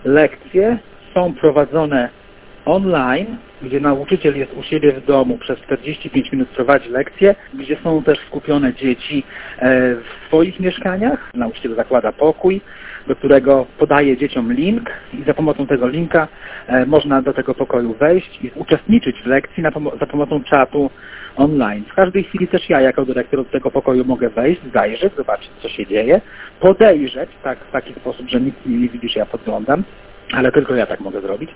Lekcje są prowadzone online, gdzie nauczyciel jest u siebie w domu, przez 45 minut prowadzi lekcje, gdzie są też skupione dzieci w swoich mieszkaniach. Nauczyciel zakłada pokój, do którego podaje dzieciom link i za pomocą tego linka można do tego pokoju wejść i uczestniczyć w lekcji za pomocą czatu online. W każdej chwili też ja jako dyrektor do tego pokoju mogę wejść, zajrzeć, zobaczyć co się dzieje, podejrzeć w taki sposób, że nikt nie widzi, że ja podglądam, ale tylko ja tak mogę zrobić.